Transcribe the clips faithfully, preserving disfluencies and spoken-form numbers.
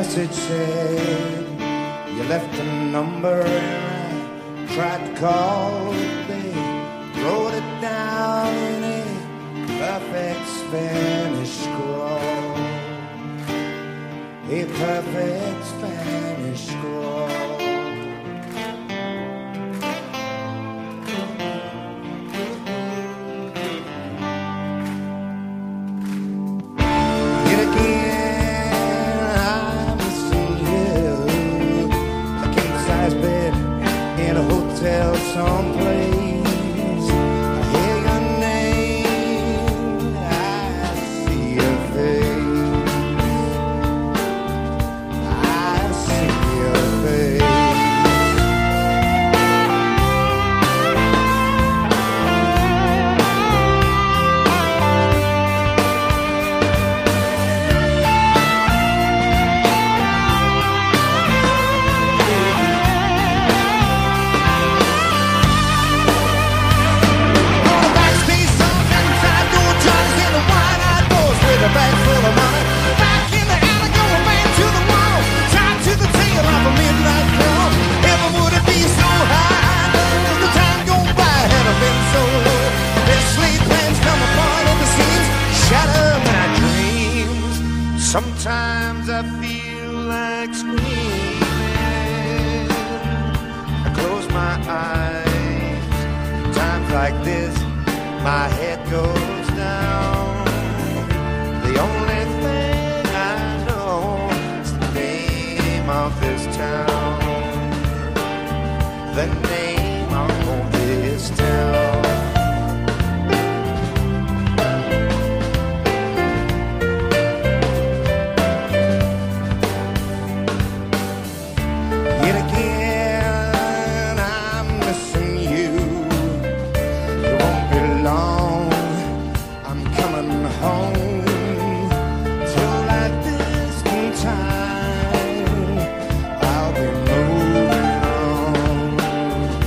message said you left a number and I tried to call it. They wrote it down in a perfect Spanish scroll, a perfect Spanish scroll. Someplace I hear your name, I see your face, I see your face. A bag full of money, back in the alley, going back to the wall, tied to the tail of a midnight call. Heaven would it be so high, as the time gone by had I been so low. Their sleep plans come apart and the seams shatter my dreams. Sometimes I feel like screaming. I close my eyes. Times like this, my head goes down. The only thing I know is the name of this town, the name of this town. Yet again I'm missing you. It won't be long, I'm coming home. Time I'll be moving on.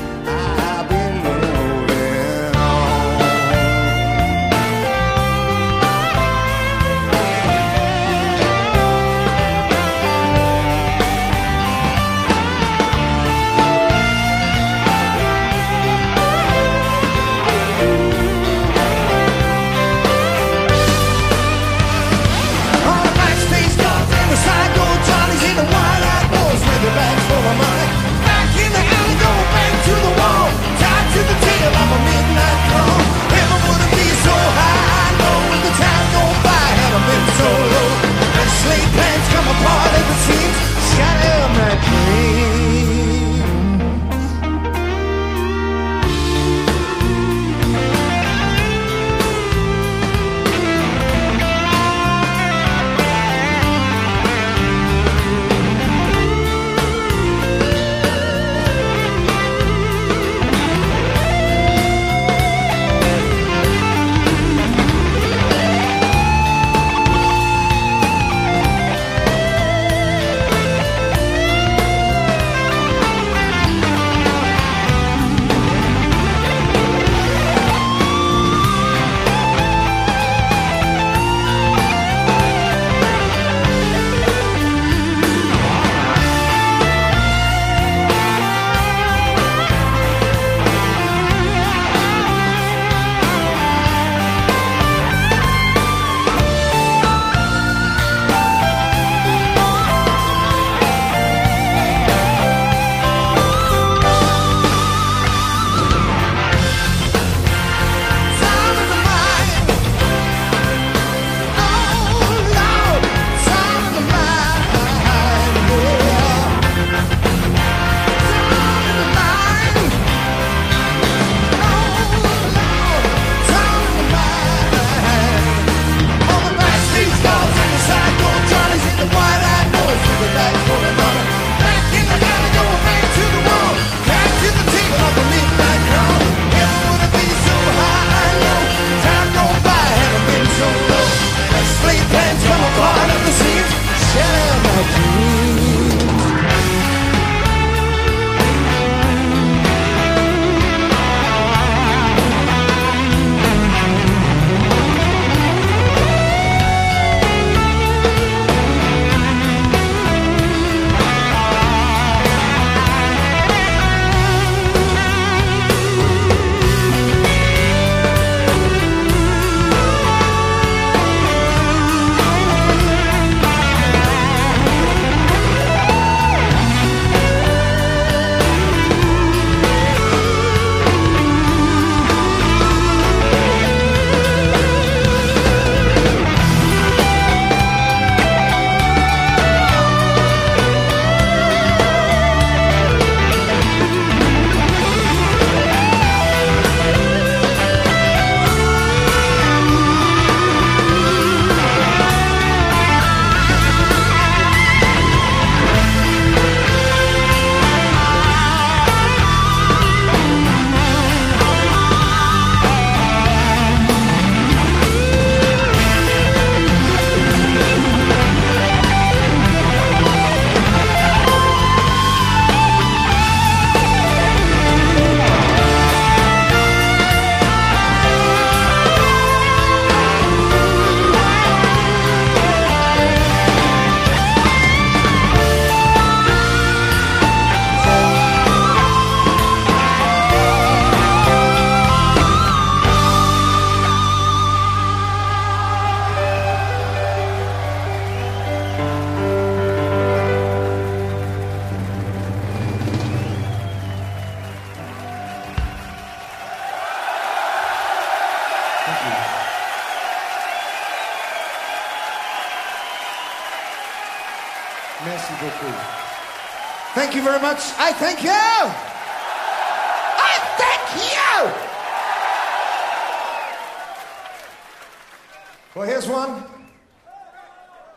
Merci beaucoup. Thank you very much. I thank you. I thank you. Well, here's one.